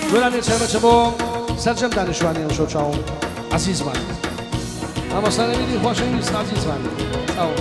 گلانی چه با سرجم دانشوانی و شوچاو عزیز من اما سر میدی خوش نیست عزیز من او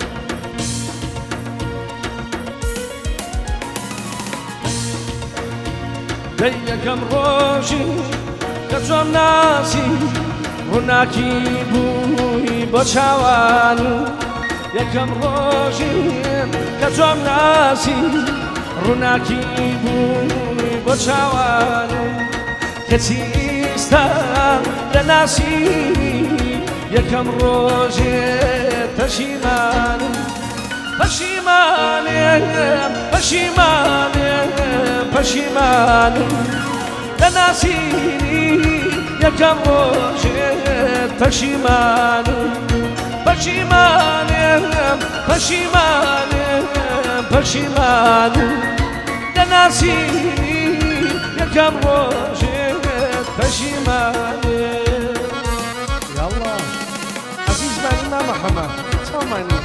دیگم روزی کجام ناسی وناکی بوی بچوان یکم روزی کجام ناسی وناکی بوی بچوان کسی است لناسی یکم روزی پشیمان پشیمان پشیمان پشیمان لناسی یکم روزی پشیمان پشیمان پشیمان پشیمان لناسی یکم روزی پشیمان یا الله عزیز من ما محمد سامانی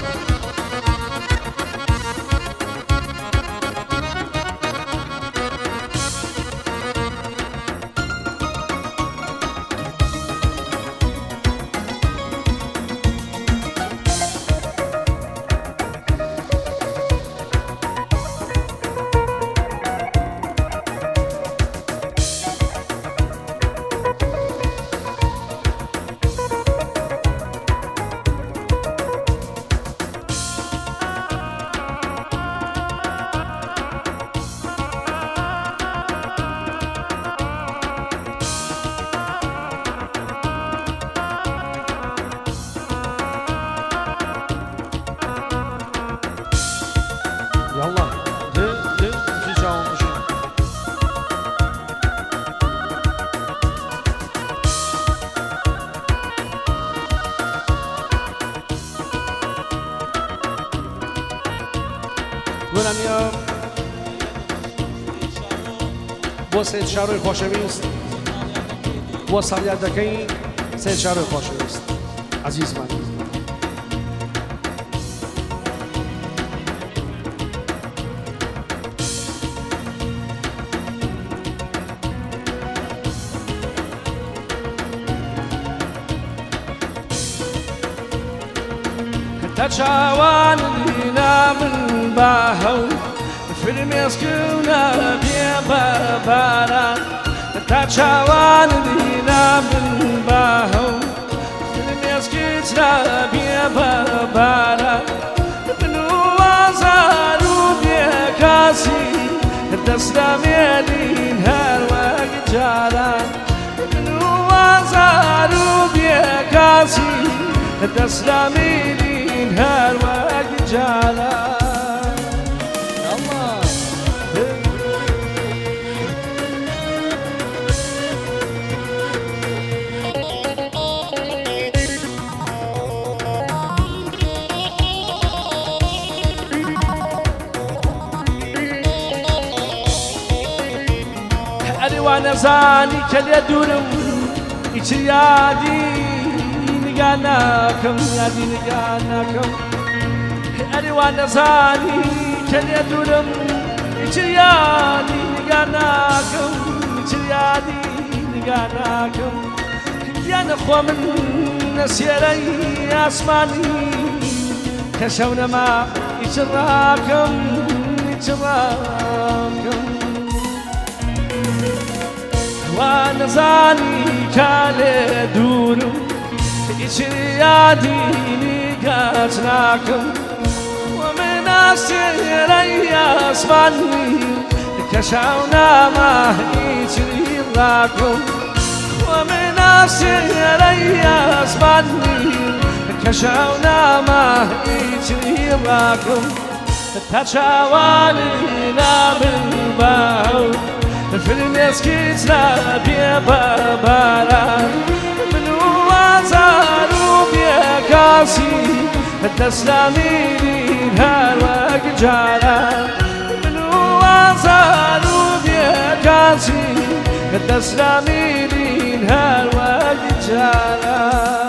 يلا گلم یا با سید شهروی خوشویست با سالیت دکی سید شهروی خوشویست عزیز من تشاوان لينا من باهو في المسكونة بيبا بارا تشاوان لينا من باهو في المسكونة بيبا بارا بنوازارو بيكاسي تسلمي لينها الوقجارا بنوازارو بيكاسي تسلمي هر وقت جالا الله أنا وأنا زاني كل يدورم إتيادي نقاناكم يا دي نقاناكم أنا وأنا زاني كل يدورم إتيادي نقاناكم إتيادي نقاناكم يا نخوة من نسيري أسماني كشونا ما يتراكم يتراكم وأنا زاني كل يدورم إتيادي نقاتناكم ومن أسيري أسماني كشونا ما يتراكم ومن أسيري أسماني كشونا ما يتراكم تشاوالينا بالباو في المسكت لا بيبا بارا من وازارو بيكاسي تسلمي لينها الوقجارا من وازارو بيكاسي تسلمي لينها الوقجارا